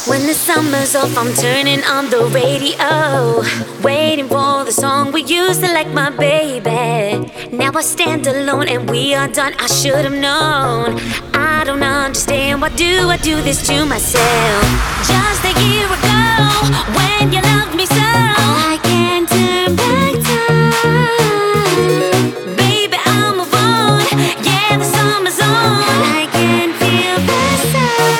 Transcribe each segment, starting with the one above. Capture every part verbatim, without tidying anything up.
When the summer's off, I'm turning on the radio, waiting for the song we used to like, my baby. Now I stand alone and we are done. I should have known. I don't understand. Why do I do this to myself? Just a year ago, when you loved me so, I can't turn back time. Baby, I'll move on. Yeah, the summer's on. I can feel the sun.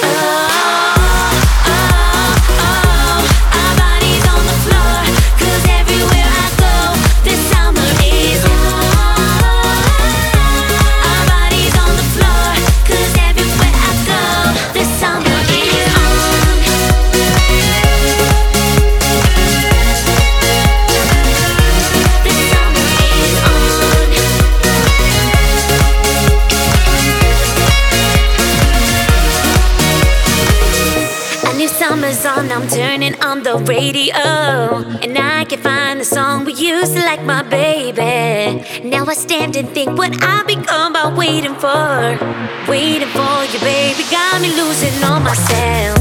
Summer's on, I'm turning on the radio, and I can find the song we used to like, my baby. Now I stand and think what I've become by waiting for, waiting for you, baby. Got me losing all myself.